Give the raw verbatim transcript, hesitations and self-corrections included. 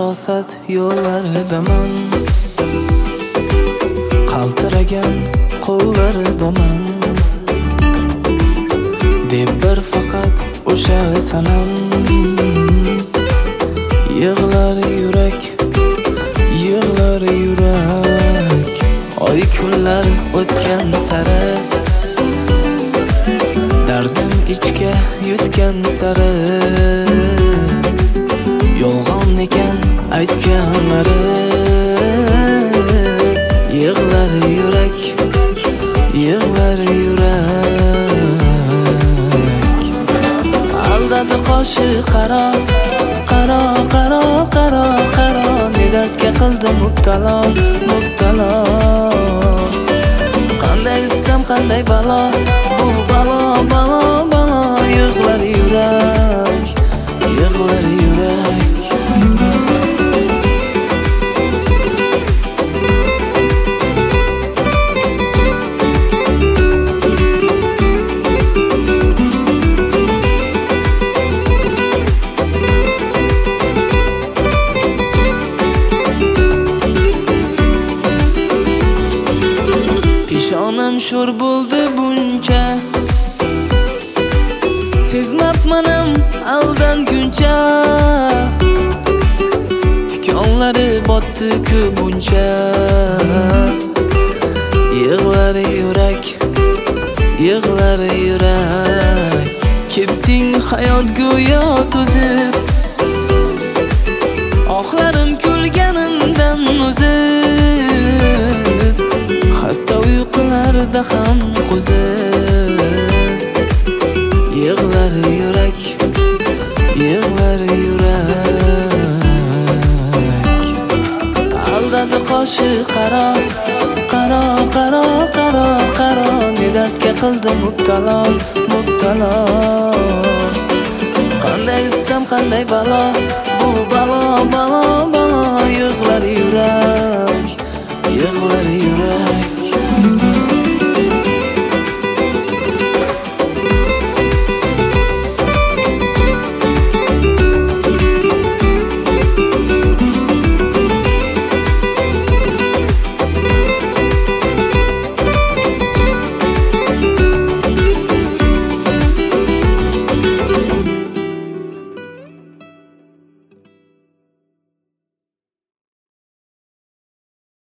farosat yo'llaridaman, qaltiragan qo'llaridaman deb bir faqat o'sha sanam. Yig'lar yurak, yig'lar yurak, oy kunlar o'tgan sari, dardim ichga yutgan sari, yolg'on ekan aytganlari. Yig'lar yurak, yig'lar yurak, aldadi qoshi qaro, qaro, qaro, qaro, qaro, ne dardga qildim mubtalo, mubtalo. Qanday istam, qanday balo, bu balo, balo, balo. Yig'lar yurak, yig'lar yurak. Peshonam sho'r bo'ldi buncha, sezmabmanim aldanguncha. Tikonlari botdi ko'pincha. Yig'lar yurak, yig'lar yurak, ketding hayot go'yo to'zib, oxlarim kulganimdan o'zib, hatto uyqularda ham qo'zib. Yig'lar yurak, yig'lar yurak, aldadi qoshi qaro, qaro, qaro, qaro, qaro, ne dardga qildim mubtalo, mubtalo. Qanday istam, qanday balo, bu balo, balo, balo. Yig'lar